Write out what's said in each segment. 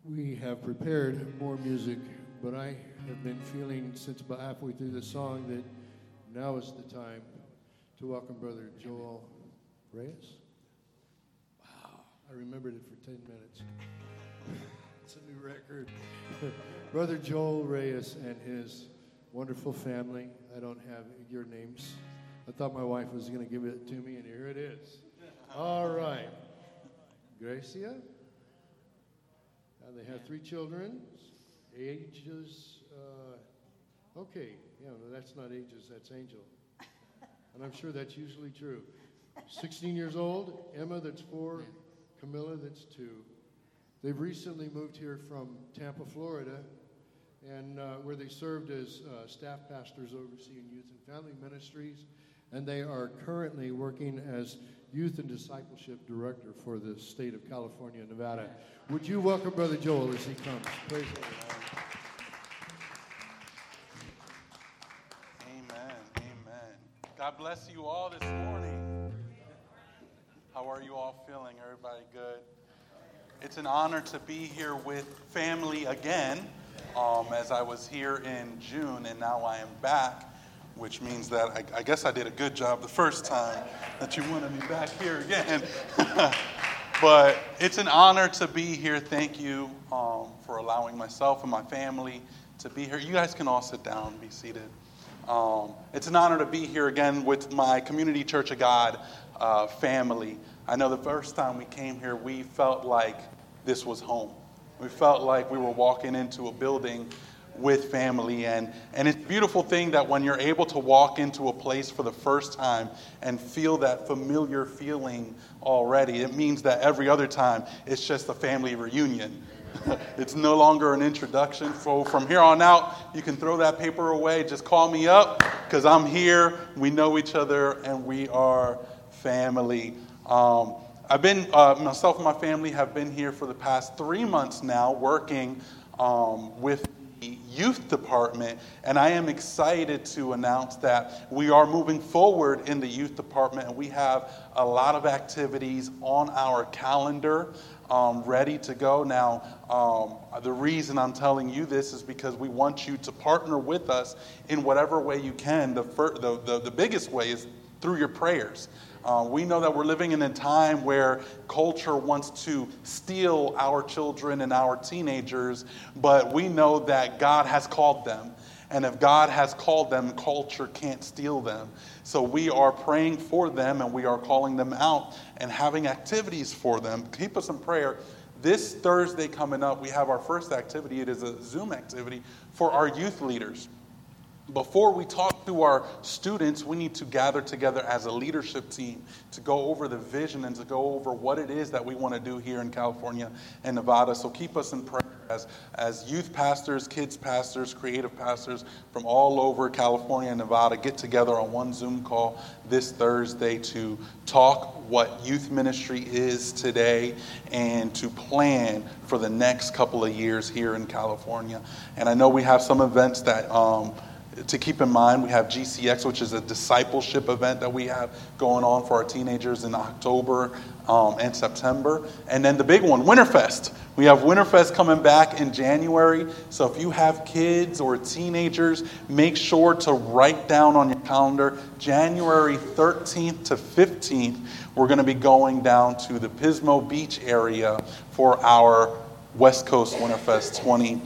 We have prepared more music, but I have been feeling since about halfway through the song that now is the time to welcome Brother Joel Reyes. Wow, I remembered it for 10 minutes. It's a new record. Brother Joel Reyes and his wonderful family. I don't have your names. I thought my wife was going to give it to me, and here it is. All right. Gracia. They have 3 children. Ages, okay. Yeah, no, that's not ages, that's Angel. And I'm sure that's usually true. 16 years old, Emma, that's 4, Camilla, that's 2. They've recently moved here from Tampa, Florida, and where they served as staff pastors overseeing youth and family ministries, and they are currently working as youth and discipleship director for the state of California and Nevada. Would you welcome Brother Joel as he comes? Praise the Lord. Amen. Amen. God bless you all this morning. How are you all feeling? Everybody good? It's an honor to be here with family again, as I was here in June, and now I am back, which means that I guess I did a good job the first time that you wanted me back here again. But it's an honor to be here. Thank you for allowing myself and my family to be here. You guys can all sit down, be seated. It's an honor to be here again with my Community Church of God family. I know the first time we came here, we felt like this was home. We felt like we were walking into a building with family, and it's a beautiful thing that when you're able to walk into a place for the first time and feel that familiar feeling already, it means that every other time it's just a family reunion. It's no longer an introduction. So from here on out, you can throw that paper away. Just call me up because I'm here. We know each other and we are family. Myself and my family have been here for the past 3 months now working with youth department, and I am excited to announce that we are moving forward in the youth department, and we have a lot of activities on our calendar ready to go. Now, the reason I'm telling you this is because we want you to partner with us in whatever way you can. The biggest way is through your prayers. We know that we're living in a time where culture wants to steal our children and our teenagers, but we know that God has called them. And if God has called them, culture can't steal them. So we are praying for them, and we are calling them out and having activities for them. Keep us in prayer. This Thursday coming up, we have our first activity. It is a Zoom activity for our youth leaders. Before we talk to our students, we need to gather together as a leadership team to go over the vision and to go over what it is that we want to do here in California and Nevada. So keep us in prayer as youth pastors, kids pastors, creative pastors from all over California and Nevada get together on one Zoom call this Thursday to talk what youth ministry is today and to plan for the next couple of years here in California. And I know we have some events that to keep in mind. We have GCX, which is a discipleship event that we have going on for our teenagers in October and September. And then the big one, Winterfest. We have Winterfest coming back in January. So if you have kids or teenagers, make sure to write down on your calendar, January 13th to 15th, we're going to be going down to the Pismo Beach area for our West Coast Winterfest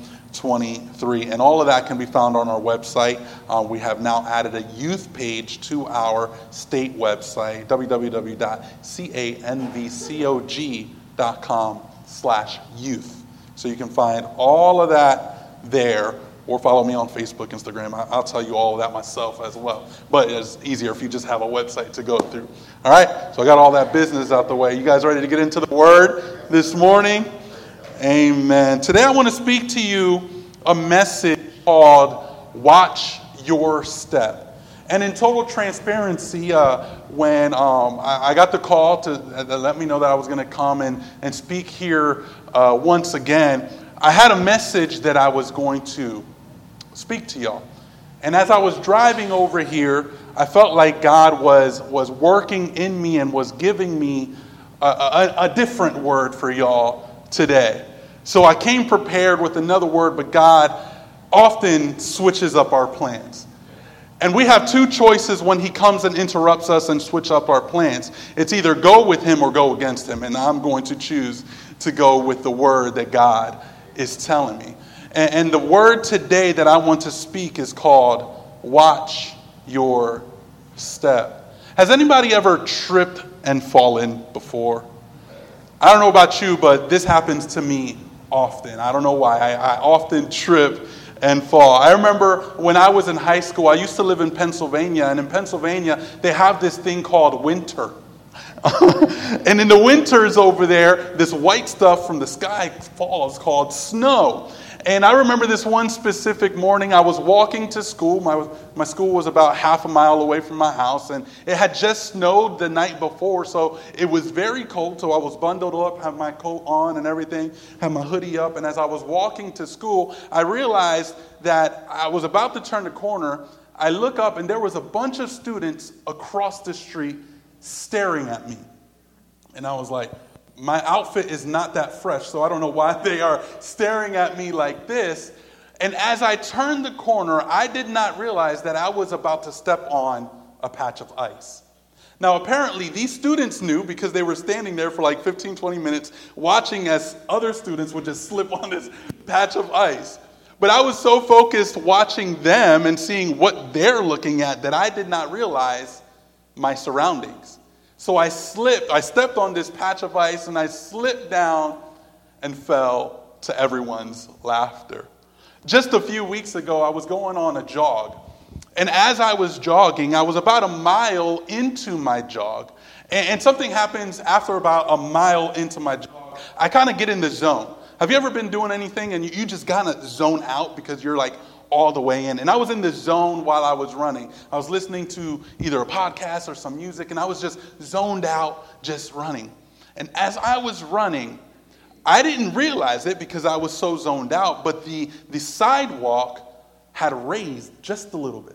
2023, and all of that can be found on our website. We have now added a youth page to our state website, www.canvcog.com/youth. So you can find all of that there, or follow me on Facebook, Instagram. I'll tell you all of that myself as well. But it's easier if you just have a website to go through. All right, so I got all that business out the way. You guys ready to get into the Word this morning? Amen. Today I want to speak to you a message called Watch Your Step. And in total transparency, when I got the call to let me know that I was going to come and speak here once again, I had a message that I was going to speak to y'all. And as I was driving over here, I felt like God was working in me and was giving me a different word for y'all today. So I came prepared with another word, but God often switches up our plans. And we have two choices when he comes and interrupts us and switch up our plans. It's either go with him or go against him. And I'm going to choose to go with the word that God is telling me. And the word today that I want to speak is called watch your step. Has anybody ever tripped and fallen before? I don't know about you, but this happens to me often. I don't know why. I often trip and fall. I remember when I was in high school, I used to live in Pennsylvania, and in Pennsylvania, they have this thing called winter. And in the winters over there, this white stuff from the sky falls called snow. And I remember this one specific morning, I was walking to school. My school was about half a mile away from my house, and it had just snowed the night before, so it was very cold. So I was bundled up, had my coat on and everything, had my hoodie up. And as I was walking to school, I realized that I was about to turn the corner. I look up, and there was a bunch of students across the street staring at me. And I was like, my outfit is not that fresh, so I don't know why they are staring at me like this. And as I turned the corner, I did not realize that I was about to step on a patch of ice. Now, apparently, these students knew because they were standing there for like 15, 20 minutes watching as other students would just slip on this patch of ice. But I was so focused watching them and seeing what they're looking at that I did not realize my surroundings. So I stepped on this patch of ice, and I slipped down and fell to everyone's laughter. Just a few weeks ago, I was going on a jog. And as I was jogging, I was about a mile into my jog. And something happens after about a mile into my jog. I kind of get in the zone. Have you ever been doing anything and you just kind of zone out because you're like all the way in? And I was in the zone while I was running. I was listening to either a podcast or some music, and I was just zoned out, just running. And as I was running, I didn't realize it because I was so zoned out, but the sidewalk had raised just a little bit.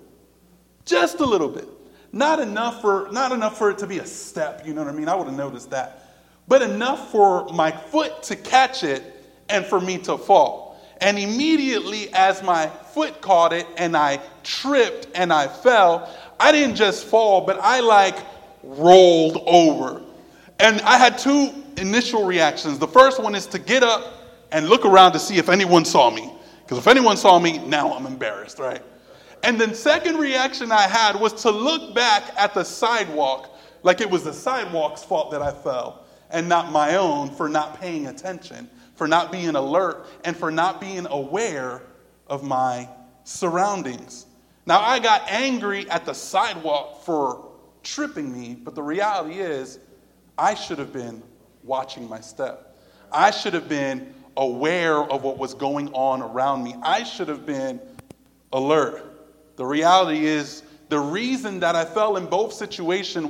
Just a little bit. Not enough for it to be a step, you know what I mean? I would have noticed that. But enough for my foot to catch it and for me to fall. And immediately as my foot caught it and I tripped and I fell, I didn't just fall, but I rolled over. And I had two initial reactions. The first one is to get up and look around to see if anyone saw me. Because if anyone saw me, now I'm embarrassed, right? And then second reaction I had was to look back at the sidewalk like it was the sidewalk's fault that I fell and not my own for not paying attention, for not being alert, and for not being aware of my surroundings. Now, I got angry at the sidewalk for tripping me, but the reality is I should have been watching my step. I should have been aware of what was going on around me. I should have been alert. The reality is the reason that I fell in both situations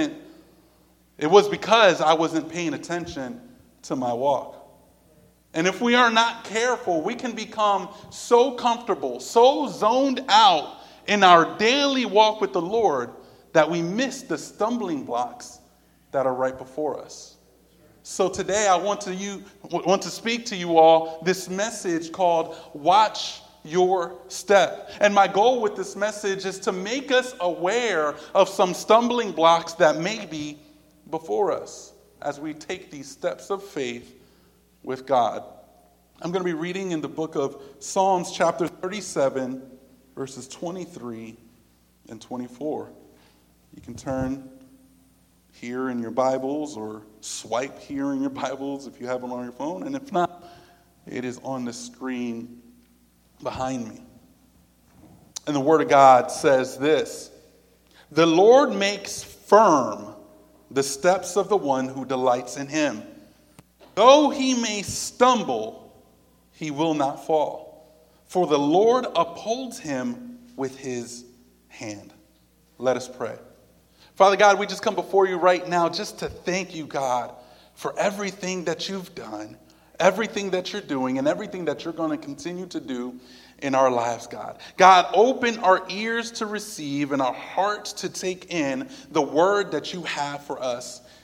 was because I wasn't paying attention to my walk. And if we are not careful, we can become so comfortable, so zoned out in our daily walk with the Lord that we miss the stumbling blocks that are right before us. So today I want to speak to you all this message called Watch Your Step. And my goal with this message is to make us aware of some stumbling blocks that may be before us as we take these steps of faith with God. I'm going to be reading in the book of Psalms chapter 37, verses 23 and 24. You can turn here in your Bibles or swipe here in your Bibles if you have them on your phone. And if not, it is on the screen behind me. And the Word of God says this: "The Lord makes firm the steps of the one who delights in him. Though he may stumble, he will not fall. For the Lord upholds him with his hand." Let us pray. Father God, we just come before you right now just to thank you, God, for everything that you've done, everything that you're doing, and everything that you're going to continue to do in our lives, God. God, open our ears to receive and our hearts to take in the word that you have for us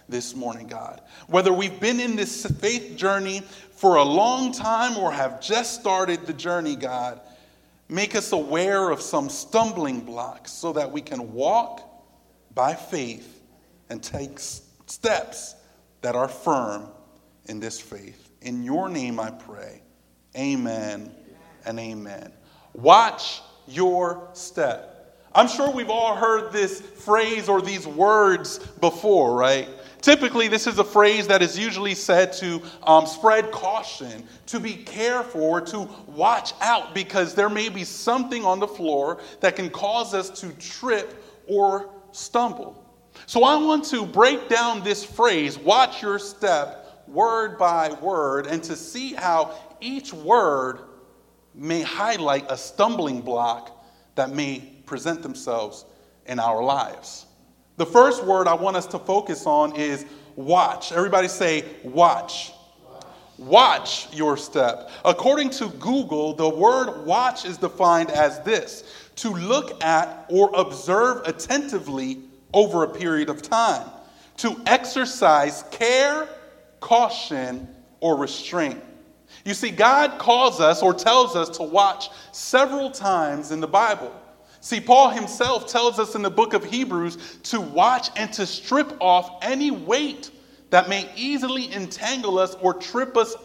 this morning, God. Whether we've been in this faith journey for a long time or have just started the journey, God, make us aware of some stumbling blocks so that we can walk by faith and take steps that are firm in this faith. In your name I pray. Amen and amen. Watch your step. I'm sure we've all heard this phrase or these words before, right? Typically, this is a phrase that is usually said to spread caution, to be careful, or to watch out, because there may be something on the floor that can cause us to trip or stumble. So I want to break down this phrase, watch your step, word by word, and to see how each word may highlight a stumbling block that may present themselves in our lives. The first word I want us to focus on is watch. Everybody say watch. Watch your step. According to Google, the word watch is defined as this: to look at or observe attentively over a period of time, to exercise care, caution, or restraint. You see, God calls us or tells us to watch several times in the Bible. See, Paul himself tells us in the book of Hebrews to watch and to strip off any weight that may easily entangle us or trip us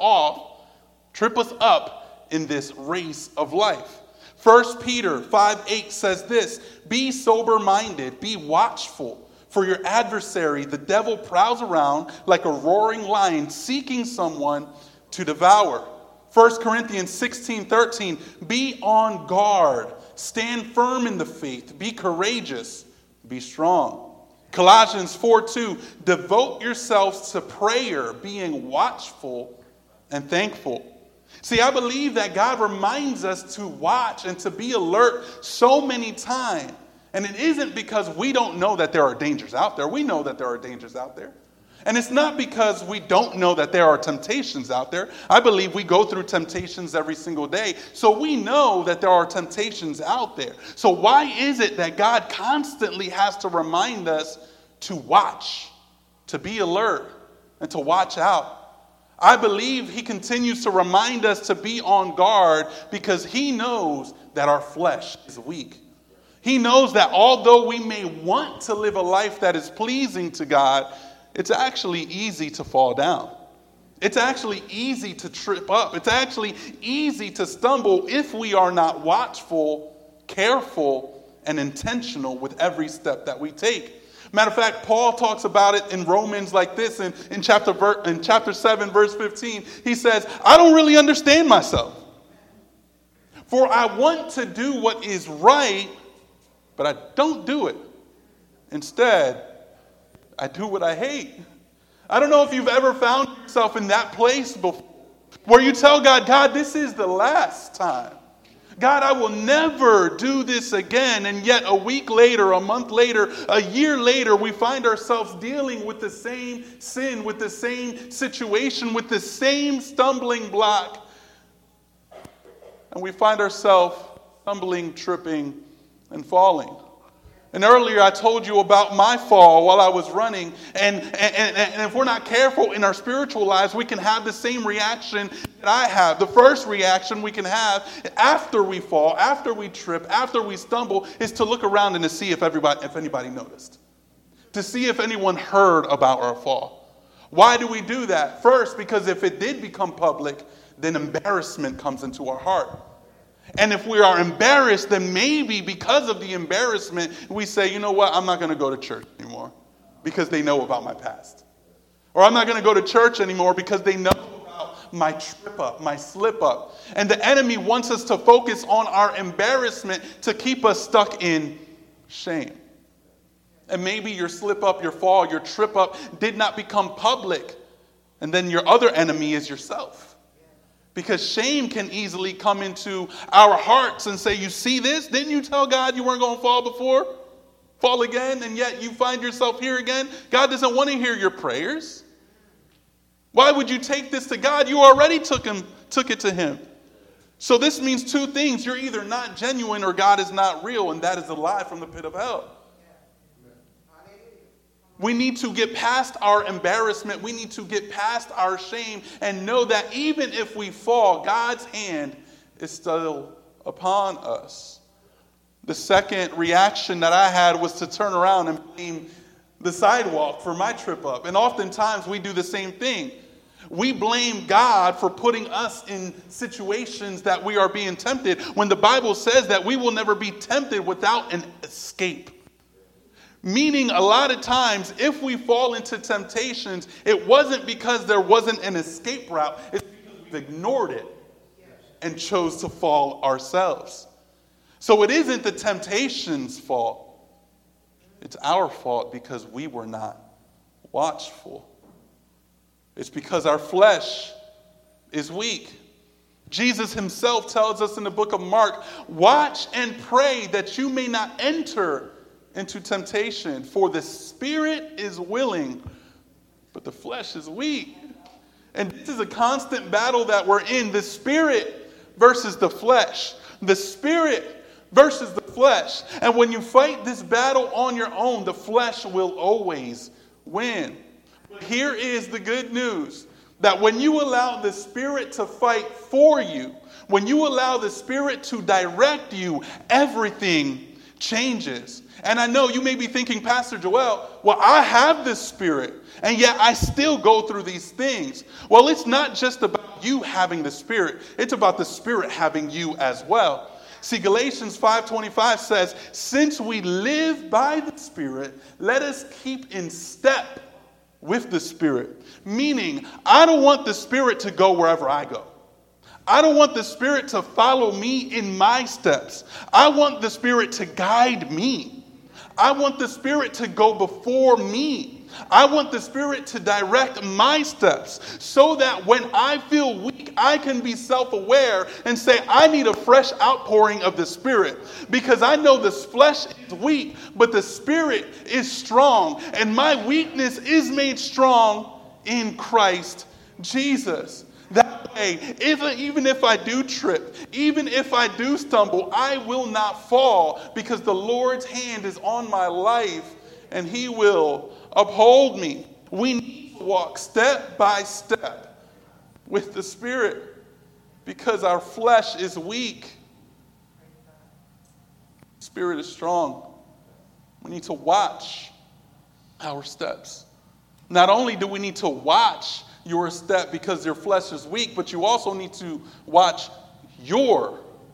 up in this race of life. 1 Peter 5:8 says this: be sober-minded, be watchful, for your adversary, the devil, prowls around like a roaring lion seeking someone to devour. 1 Corinthians 16:13, be on guard. Stand firm in the faith. Be courageous. Be strong. Colossians 4:2, devote yourselves to prayer, being watchful and thankful. See, I believe that God reminds us to watch and to be alert so many times. And it isn't because we don't know that there are dangers out there. We know that there are dangers out there. And it's not because we don't know that there are temptations out there. I believe we go through temptations every single day. So we know that there are temptations out there. So why is it that God constantly has to remind us to watch, to be alert, and to watch out? I believe he continues to remind us to be on guard because he knows that our flesh is weak. He knows that although we may want to live a life that is pleasing to God, it's actually easy to fall down. It's actually easy to trip up. It's actually easy to stumble if we are not watchful, careful, and intentional with every step that we take. Matter of fact, Paul talks about it in Romans like this in chapter 7, verse 15. He says, I don't really understand myself. For I want to do what is right, but I don't do it. Instead, I do what I hate. I don't know if you've ever found yourself in that place before, where you tell God, God, this is the last time. God, I will never do this again. And yet a week later, a month later, a year later, we find ourselves dealing with the same sin, with the same situation, with the same stumbling block. And we find ourselves stumbling, tripping, and falling. And earlier I told you about my fall while I was running. And if we're not careful in our spiritual lives, we can have the same reaction that I have. The first reaction we can have after we fall, after we trip, after we stumble, is to look around and to see if anybody noticed. To see if anyone heard about our fall. Why do we do that? First, because if it did become public, then embarrassment comes into our heart. And if we are embarrassed, then maybe because of the embarrassment, we say, you know what, I'm not going to go to church anymore because they know about my past. Or I'm not going to go to church anymore because they know about my trip up, my slip up. And the enemy wants us to focus on our embarrassment to keep us stuck in shame. And maybe your slip up, your fall, your trip up did not become public. And then your other enemy is yourself. Because shame can easily come into our hearts and say, you see this? Didn't you tell God you weren't going to fall before? Fall again, and yet you find yourself here again? God doesn't want to hear your prayers. Why would you take this to God? You already took it to him. So this means two things. You're either not genuine or God is not real, and that is a lie from the pit of hell. We need to get past our embarrassment. We need to get past our shame and know that even if we fall, God's hand is still upon us. The second reaction that I had was to turn around and blame the sidewalk for my trip up. And oftentimes we do the same thing. We blame God for putting us in situations that we are being tempted, when the Bible says that we will never be tempted without an escape. Meaning, a lot of times, if we fall into temptations, it wasn't because there wasn't an escape route. It's because we've ignored it and chose to fall ourselves. So it isn't the temptation's fault. It's our fault because we were not watchful. It's because our flesh is weak. Jesus himself tells us in the book of Mark, watch and pray that you may not enter into temptation. For the spirit is willing, but the flesh is weak. And this is a constant battle that we're in. The spirit versus the flesh. The spirit versus the flesh. And when you fight this battle on your own, the flesh will always win. But here is the good news, that when you allow the Spirit to fight for you, when you allow the Spirit to direct you, everything changes. And I know you may be thinking, Pastor Joel, well, I have this Spirit, and yet I still go through these things. Well, it's not just about you having the Spirit. It's about the Spirit having you as well. See, Galatians 5:25 says, since we live by the Spirit, let us keep in step with the Spirit. Meaning, I don't want the Spirit to go wherever I go. I don't want the Spirit to follow me in my steps. I want the Spirit to guide me. I want the Spirit to go before me. I want the Spirit to direct my steps so that when I feel weak, I can be self-aware and say, I need a fresh outpouring of the Spirit, because I know the flesh is weak, but the Spirit is strong, and my weakness is made strong in Christ Jesus. That way, even if I do trip, even if I do stumble, I will not fall, because the Lord's hand is on my life and he will uphold me. We need to walk step by step with the Spirit, because our flesh is weak. The Spirit is strong. We need to watch our steps. Not only do we need to watch your step because your flesh is weak, but you also need to watch your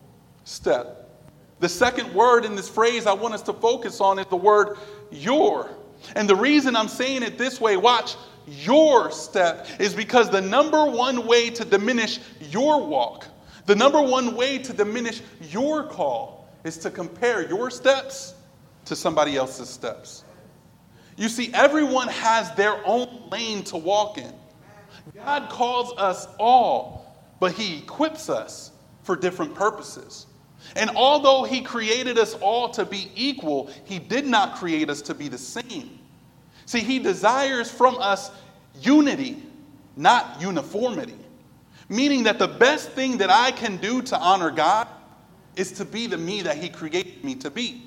step. The second word in this phrase I want us to focus on is the word your. And the reason I'm saying it this way, watch your step, is because the number one way to diminish your walk, the number one way to diminish your call, is to compare your steps to somebody else's steps. You see, everyone has their own lane to walk in. God calls us all, but he equips us for different purposes. And although he created us all to be equal, he did not create us to be the same. See, he desires from us unity, not uniformity. Meaning that the best thing that I can do to honor God is to be the me that he created me to be.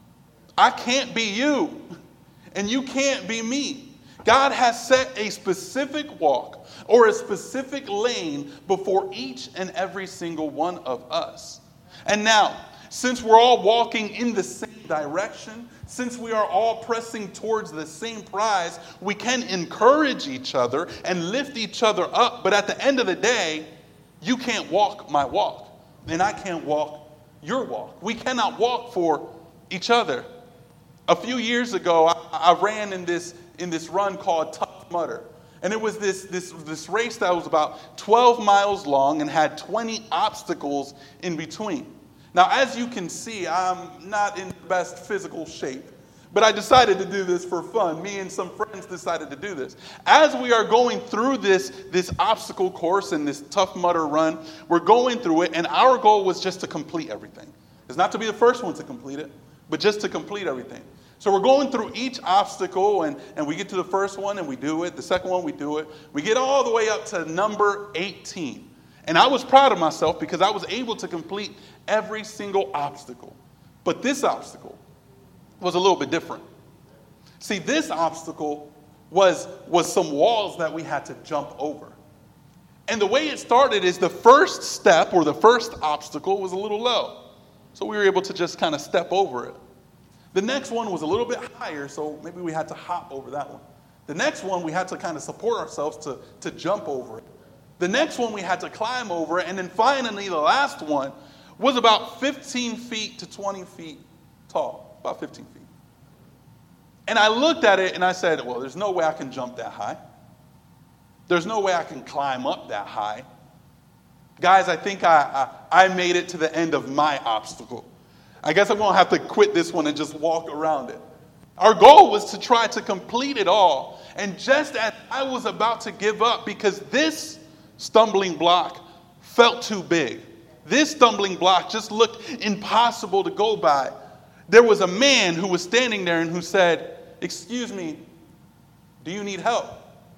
I can't be you, and you can't be me. God has set a specific walk or a specific lane before each and every single one of us. And now, since we're all walking in the same direction, since we are all pressing towards the same prize, we can encourage each other and lift each other up. But at the end of the day, you can't walk my walk, and I can't walk your walk. We cannot walk for each other. A few years ago, I ran in this run called Tough Mudder. And it was this race that was about 12 miles long and had 20 obstacles in between. Now, as you can see, I'm not in the best physical shape, but I decided to do this for fun. Me and some friends decided to do this. As we are going through this obstacle course and this Tough Mudder run, we're going through it, and our goal was just to complete everything. It's not to be the first one to complete it, but just to complete everything. So we're going through each obstacle, and we get to the first one, and we do it. The second one, we do it. We get all the way up to number 18. And I was proud of myself because I was able to complete every single obstacle. But this obstacle was a little bit different. See, this obstacle was some walls that we had to jump over. And the way it started is the first step or the first obstacle was a little low. So we were able to just kind of step over it. The next one was a little bit higher, so maybe we had to hop over that one. The next one we had to kind of support ourselves to jump over it. The next one we had to climb over it. And then finally the last one was about 15 feet to 20 feet tall, about 15 feet. And I looked at it and I said, well, there's no way I can jump that high. There's no way I can climb up that high. Guys, I think I made it to the end of my obstacle. I guess I'm going to have to quit this one and just walk around it. Our goal was to try to complete it all. And just as I was about to give up, because this stumbling block felt too big, this stumbling block just looked impossible to go by, there was a man who was standing there and who said, "Excuse me, do you need help?"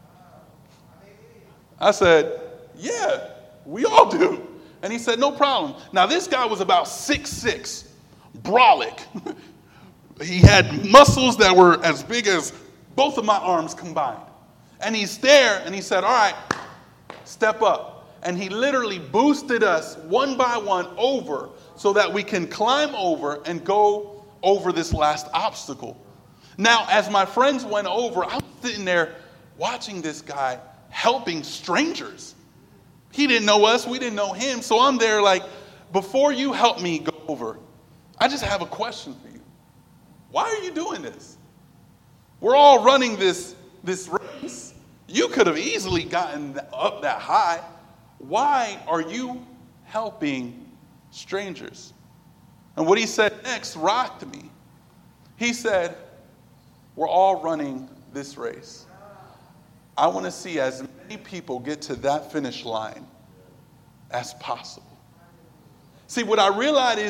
I said, "Yeah, we all do." And he said, "No problem." Now, this guy was about 6'6", brolic. He had muscles that were as big as both of my arms combined. And he's there, and he said, "All right, step up." And he literally boosted us one by one over so that we can climb over and go over this last obstacle. Now, as my friends went over, I was sitting there watching this guy helping strangers. He didn't know us, we didn't know him. So I'm there like, before you help me go over, I just have a question for you. Why are you doing this? We're all running this race. You could have easily gotten up that high. Why are you helping strangers? And what he said next rocked me. He said, "We're all running this race. I want to see as many people get to that finish line as possible." See, what I realize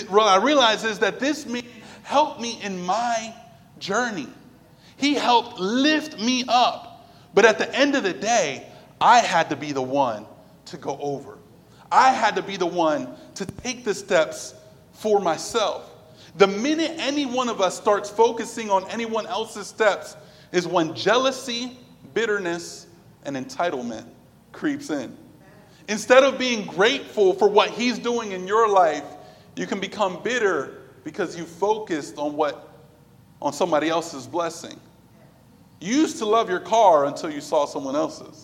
is that this man helped me in my journey. He helped lift me up. But at the end of the day, I had to be the one to go over. I had to be the one to take the steps for myself. The minute any one of us starts focusing on anyone else's steps is when jealousy, bitterness, and entitlement creeps in. Instead of being grateful for what he's doing in your life, you can become bitter because you focused on somebody else's blessing. You used to love your car until you saw someone else's.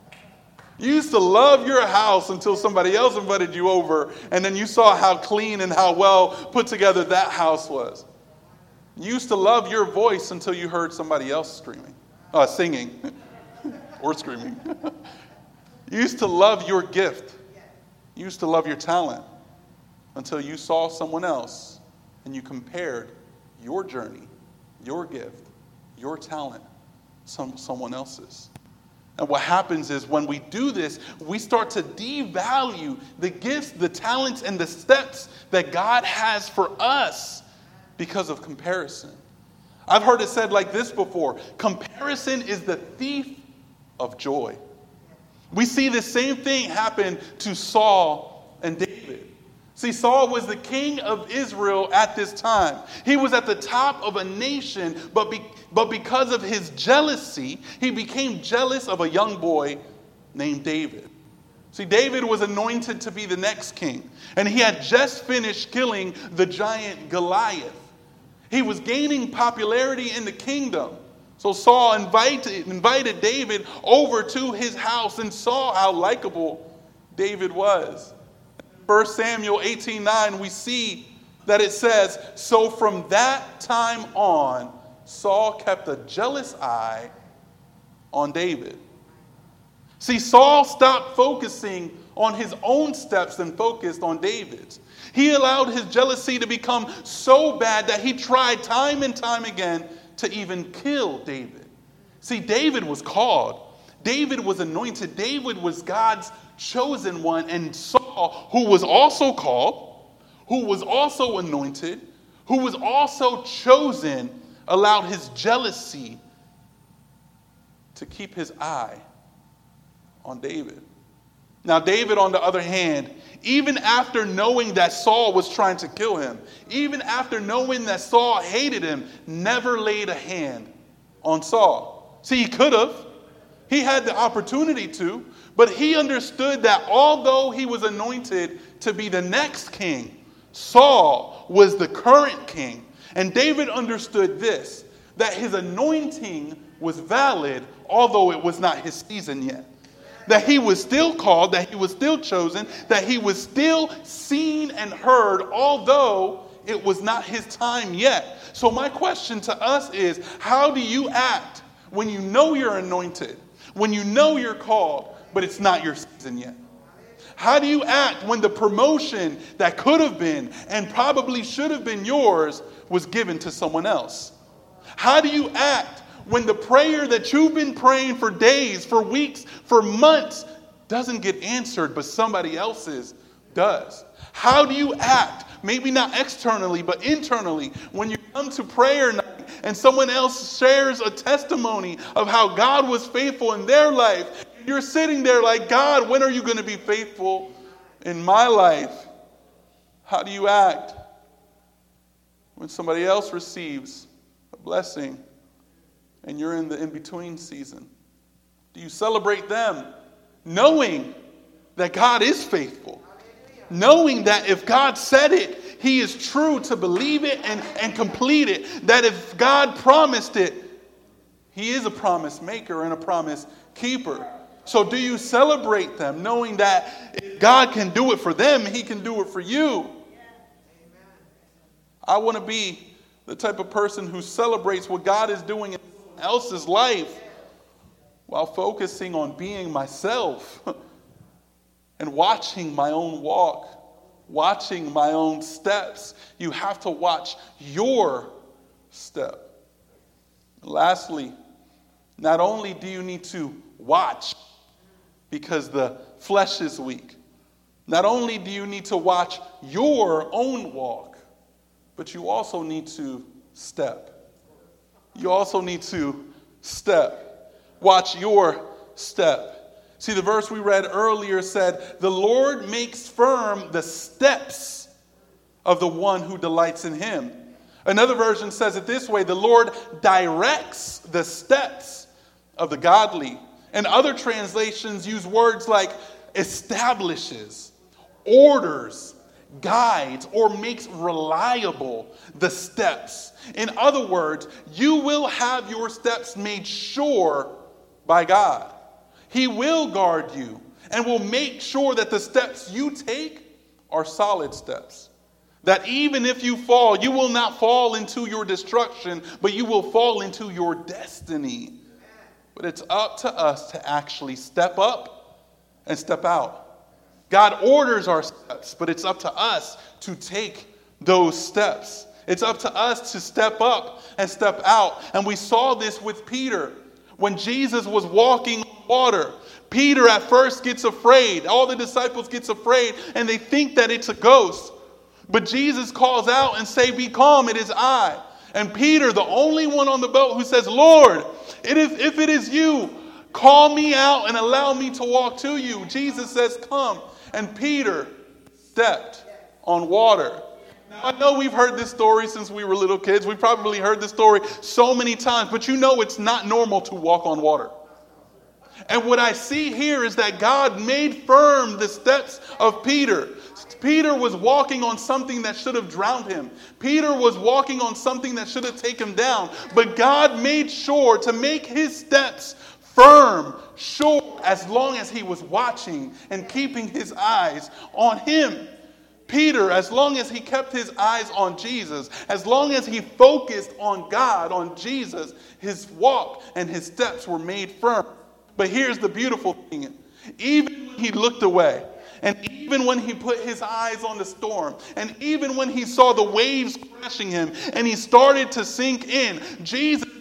You used to love your house until somebody else invited you over, and then you saw how clean and how well put together that house was. You used to love your voice until you heard somebody else singing or screaming. You used to love your gift. You used to love your talent until you saw someone else and you compared your journey, your gift, your talent, someone else's. And what happens is when we do this, we start to devalue the gifts, the talents, and the steps that God has for us because of comparison. I've heard it said like this before: comparison is the thief of joy. We see the same thing happen to Saul and David. See, Saul was the king of Israel at this time. He was at the top of a nation, but because of his jealousy, he became jealous of a young boy named David. See, David was anointed to be the next king, and he had just finished killing the giant Goliath. He was gaining popularity in the kingdom. So Saul invited David over to his house and saw how likable David was. 1 Samuel 18:9, we see that it says, "So from that time on, Saul kept a jealous eye on David." See, Saul stopped focusing on his own steps and focused on David's. He allowed his jealousy to become so bad that he tried time and time again to even kill David. See, David was called. David was anointed. David was God's chosen one. And Saul, who was also called, who was also anointed, who was also chosen, allowed his jealousy to keep his eye on David. Now, David, on the other hand, even after knowing that Saul was trying to kill him, even after knowing that Saul hated him, never laid a hand on Saul. See, he could have. He had the opportunity to, but he understood that although he was anointed to be the next king, Saul was the current king. And David understood this, that his anointing was valid, although it was not his season yet. That he was still called, that he was still chosen, that he was still seen and heard, although it was not his time yet. So my question to us is, how do you act when you know you're anointed, when you know you're called, but it's not your season yet? How do you act when the promotion that could have been and probably should have been yours was given to someone else? How do you act when the prayer that you've been praying for days, for weeks, for months doesn't get answered, but somebody else's does? How do you act, maybe not externally, but internally, when you come to prayer night and someone else shares a testimony of how God was faithful in their life? You're sitting there like, God, when are you going to be faithful in my life? How do you act when somebody else receives a blessing and you're in the in-between season? Do you celebrate them knowing that God is faithful? Knowing that if God said it, he is true to believe it and complete it. That if God promised it, he is a promise maker and a promise keeper. So do you celebrate them knowing that if God can do it for them, he can do it for you? I want to be the type of person who celebrates what God is doing in someone else's life while focusing on being myself and watching my own walk, watching my own steps. You have to watch your step. Lastly, not only do you need to watch because the flesh is weak, not only do you need to watch your own walk, but you also need to step. You also need to step. Watch your step. See, the verse we read earlier said, the Lord makes firm the steps of the one who delights in him. Another version says it this way, the Lord directs the steps of the godly. And other translations use words like establishes, orders, guides, or makes reliable the steps. In other words, you will have your steps made sure by God. He will guard you and will make sure that the steps you take are solid steps. That even if you fall, you will not fall into your destruction, but you will fall into your destiny. But it's up to us to actually step up and step out. God orders our steps, but it's up to us to take those steps. It's up to us to step up and step out. And we saw this with Peter. When Jesus was walking on water, Peter at first gets afraid. All the disciples get afraid, and they think that it's a ghost. But Jesus calls out and says, be calm, it is I. And Peter, the only one on the boat who says, Lord, if it is you, call me out and allow me to walk to you. Jesus says, come. And Peter stepped on water. Now, I know we've heard this story since we were little kids. We've probably heard this story so many times, but you know it's not normal to walk on water. And what I see here is that God made firm the steps of Peter. Peter was walking on something that should have drowned him. Peter was walking on something that should have taken him down. But God made sure to make his steps firm, sure, as long as he was watching and keeping his eyes on him. Peter, as long as he kept his eyes on Jesus, as long as he focused on God, on Jesus, his walk and his steps were made firm. But here's the beautiful thing. Even when he looked away, and even when he put his eyes on the storm, and even when he saw the waves crashing him, and he started to sink in, Jesus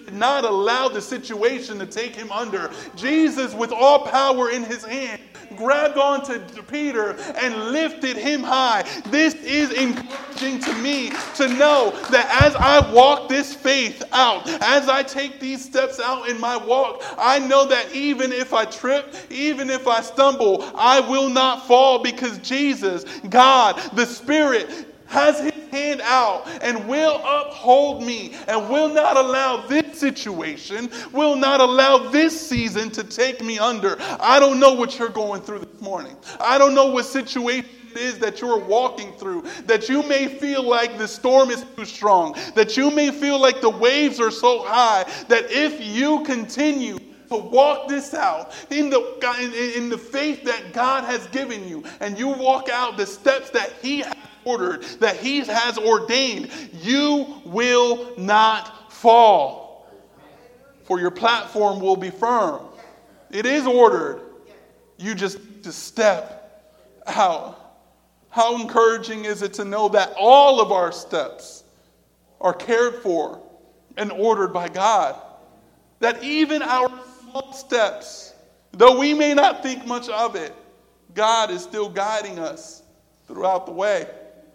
did not allow the situation to take him under. Jesus, with all power in his hand, grabbed onto Peter and lifted him high. This is encouraging to me to know that as I walk this faith out, as I take these steps out in my walk, I know that even if I trip, even if I stumble, I will not fall, because Jesus, God, the Spirit, has his hand out and will uphold me and will not allow this situation, will not allow this season to take me under. I don't know what you're going through this morning. I don't know what situation it is that you're walking through, that you may feel like the storm is too strong, that you may feel like the waves are so high, that if you continue to walk this out in the faith that God has given you, and you walk out the steps that he has ordered, that he has ordained, you will not fall. For your platform will be firm. It is ordered. You just step out. How encouraging is it to know that all of our steps are cared for and ordered by God? That even our small steps, though we may not think much of it, God is still guiding us throughout the way.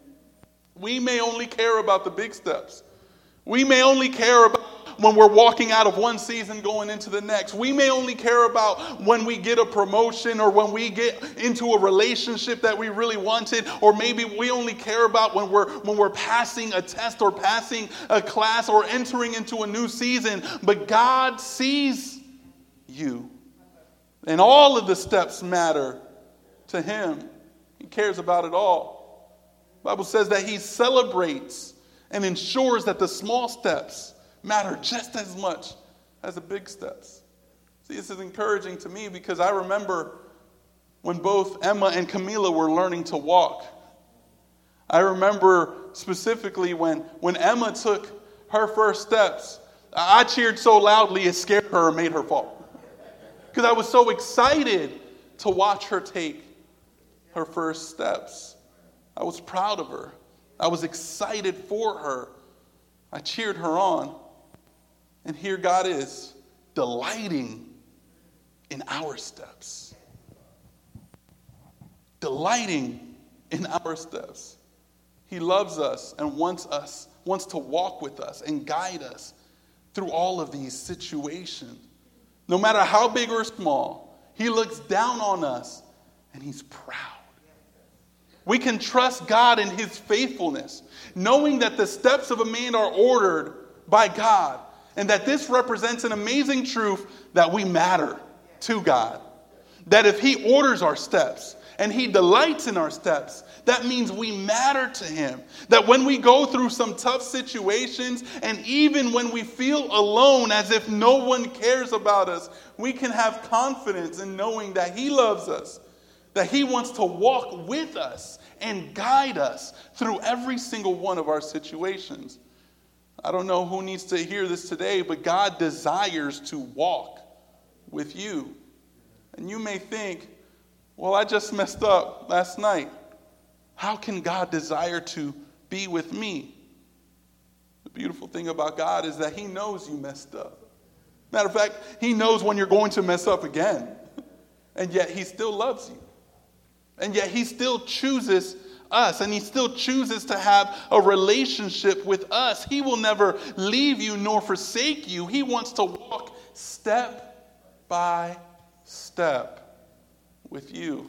We may only care about the big steps. We may only care about when we're walking out of one season going into the next. We may only care about when we get a promotion, or when we get into a relationship that we really wanted, or maybe we only care about when we're passing a test or passing a class or entering into a new season. But God sees you, and all of the steps matter to him. He cares about it all. The Bible says that he celebrates and ensures that the small steps matter just as much as the big steps. See, this is encouraging to me, because I remember when both Emma and Camila were learning to walk. I remember specifically when Emma took her first steps, I cheered so loudly it scared her and made her fall. Because I was so excited to watch her take her first steps. I was proud of her. I was excited for her. I cheered her on. And here God is, delighting in our steps. Delighting in our steps. He loves us and wants to walk with us and guide us through all of these situations. No matter how big or small, he looks down on us and he's proud. We can trust God in his faithfulness, knowing that the steps of a man are ordered by God, and that this represents an amazing truth that we matter to God. That if he orders our steps and he delights in our steps, that means we matter to him. That when we go through some tough situations, and even when we feel alone, as if no one cares about us, we can have confidence in knowing that he loves us, that he wants to walk with us and guide us through every single one of our situations. I don't know who needs to hear this today, but God desires to walk with you. And you may think, well, I just messed up last night. How can God desire to be with me? The beautiful thing about God is that he knows you messed up. Matter of fact, he knows when you're going to mess up again. And yet he still loves you. And yet he still chooses us, and he still chooses to have a relationship with us. He will never leave you nor forsake you. He wants to walk step by step with you.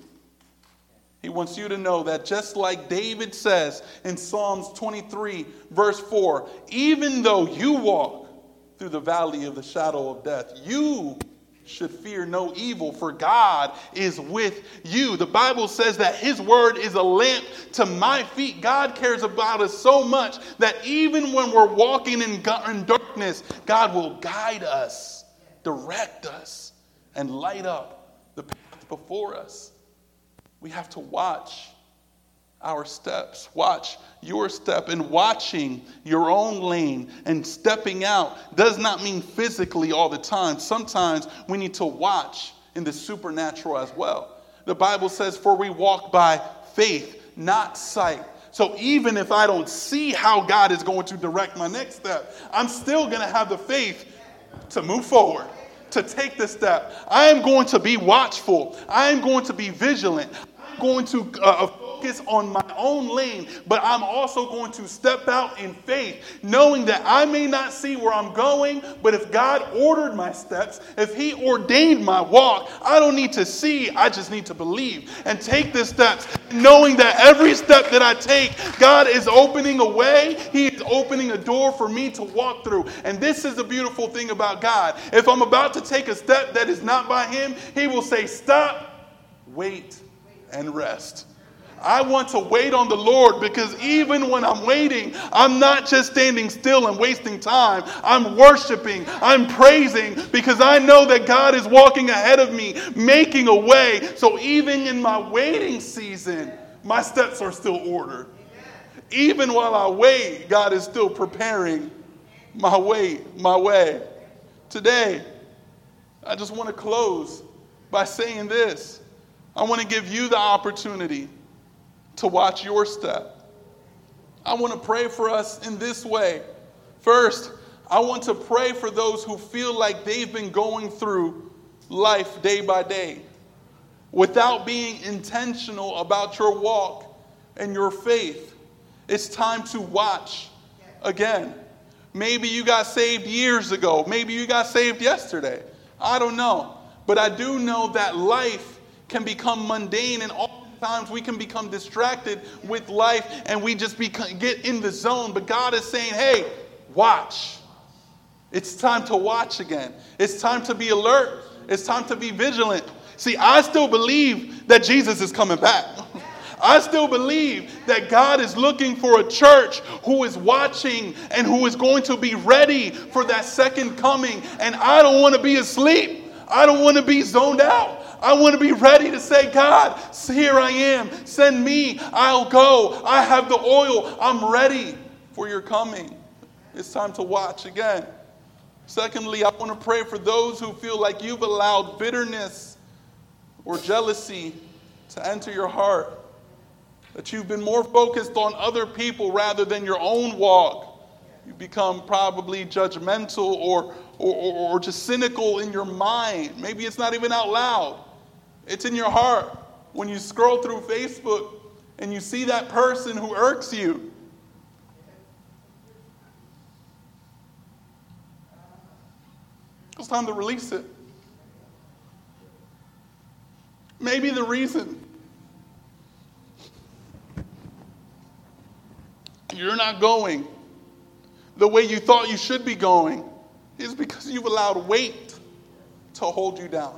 He wants you to know that, just like David says in Psalms 23, verse 4, even though you walk through the valley of the shadow of death, you should fear no evil, for God is with you. The Bible says that his word is a lamp to my feet. God cares about us so much that even when we're walking in darkness, God will guide us, direct us, and light up the path before us. We have to watch our steps. Watch your step. And watching your own lane and stepping out does not mean physically all the time. Sometimes we need to watch in the supernatural as well. The Bible says, for we walk by faith, not sight. So even if I don't see how God is going to direct my next step, I'm still going to have the faith to move forward, to take the step. I am going to be watchful. I am going to be vigilant. I'm going to focus on my own lane, but I'm also going to step out in faith, knowing that I may not see where I'm going, but if God ordered my steps, if he ordained my walk, I don't need to see, I just need to believe and take the steps, knowing that every step that I take, God is opening a way. He is opening a door for me to walk through. And this is the beautiful thing about God. If I'm about to take a step that is not by him, he will say, stop, wait, and rest. I want to wait on the Lord, because even when I'm waiting, I'm not just standing still and wasting time. I'm worshiping, I'm praising, because I know that God is walking ahead of me, making a way. So even in my waiting season, my steps are still ordered. Even while I wait, God is still preparing my way. Today, I just want to close by saying this. I want to give you the opportunity to watch your step. I want to pray for us in this way. First, I want to pray for those who feel like they've been going through life day by day without being intentional about your walk and your faith. It's time to watch again. Maybe you got saved years ago. Maybe you got saved yesterday. I don't know. But I do know that life can become mundane, and oftentimes we can become distracted with life and we just get in the zone. But God is saying, hey, watch. It's time to watch again. It's time to be alert. It's time to be vigilant. See, I still believe that Jesus is coming back. I still believe that God is looking for a church who is watching and who is going to be ready for that second coming. And I don't want to be asleep. I don't want to be zoned out. I want to be ready to say, God, here I am. Send me. I'll go. I have the oil. I'm ready for your coming. It's time to watch again. Secondly, I want to pray for those who feel like you've allowed bitterness or jealousy to enter your heart. That you've been more focused on other people rather than your own walk. You become probably judgmental or just cynical in your mind. Maybe it's not even out loud. It's in your heart. When you scroll through Facebook and you see that person who irks you, it's time to release it. Maybe the reason you're not going the way you thought you should be going is because you've allowed weight to hold you down.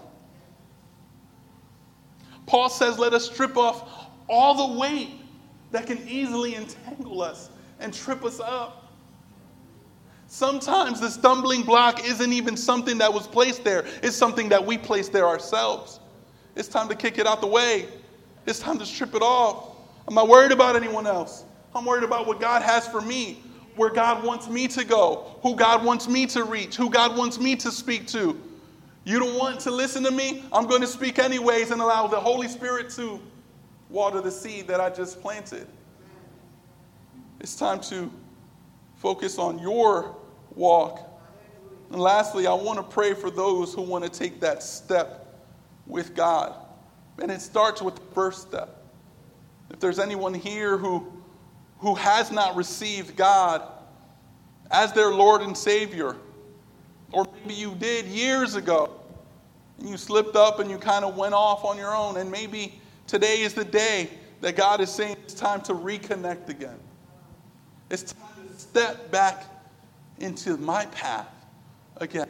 Paul says, let us strip off all the weight that can easily entangle us and trip us up. Sometimes the stumbling block isn't even something that was placed there. It's something that we placed there ourselves. It's time to kick it out the way. It's time to strip it off. I'm not worried about anyone else. I'm worried about what God has for me, where God wants me to go, who God wants me to reach, who God wants me to speak to. You don't want to listen to me? I'm going to speak anyways and allow the Holy Spirit to water the seed that I just planted. It's time to focus on your walk. And lastly, I want to pray for those who want to take that step with God. And it starts with the first step. If there's anyone here who has not received God as their Lord and Savior, or maybe you did years ago, and you slipped up and you kind of went off on your own, and maybe today is the day that God is saying it's time to reconnect again. It's time to step back into my path again.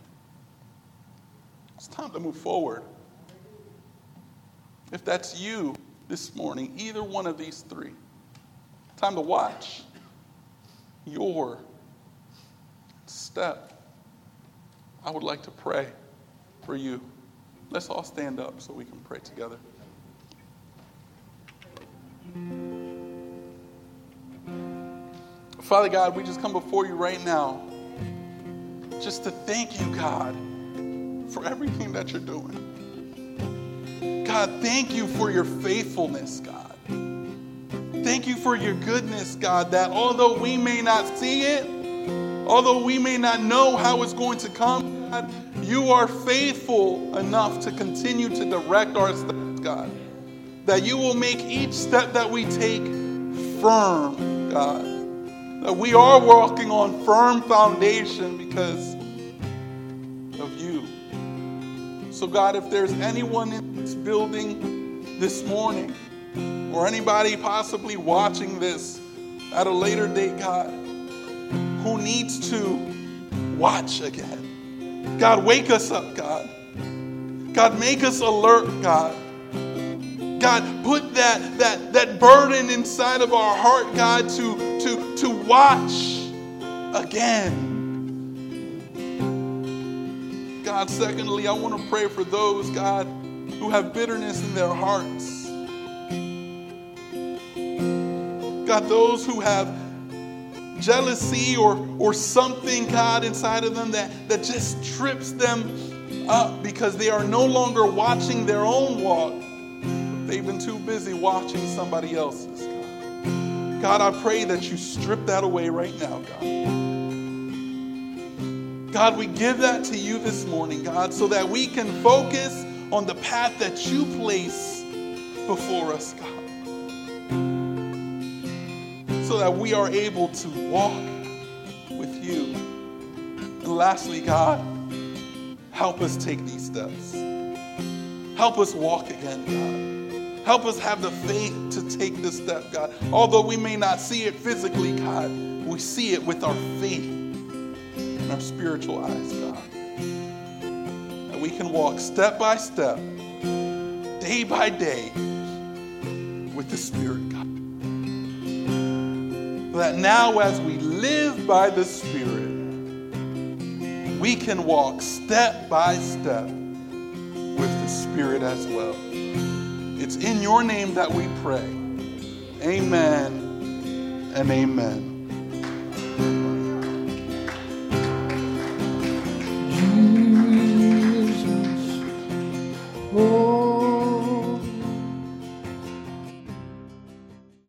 It's time to move forward. If that's you this morning, either one of these three, time to watch your step. I would like to pray for you. Let's all stand up so we can pray together. Father God, we just come before you right now just to thank you, God, for everything that you're doing. God, thank you for your faithfulness, God. Thank you for your goodness, God, that although we may not see it, although we may not know how it's going to come, God, you are faithful enough to continue to direct our steps, God. That you will make each step that we take firm, God. That we are walking on firm foundation because of you. So God, if there's anyone in this building this morning, or anybody possibly watching this at a later date, God, who needs to watch again. God, wake us up, God. God, make us alert, God. God, put that burden inside of our heart, God, to watch again. God, secondly, I want to pray for those, God, who have bitterness in their hearts. God, those who have jealousy or something, God, inside of them that just trips them up because they are no longer watching their own walk. They've been too busy watching somebody else's, God. God, I pray that you strip that away right now, God. God, we give that to you this morning, God, so that we can focus on the path that you place before us, God. So that we are able to walk with you. And lastly, God, help us take these steps. Help us walk again, God. Help us have the faith to take this step, God. Although we may not see it physically, God, we see it with our faith and our spiritual eyes, God. And we can walk step by step, day by day, with the Spirit, God. That now as we live by the Spirit, we can walk step by step with the Spirit as well. It's in your name that we pray. Amen and amen.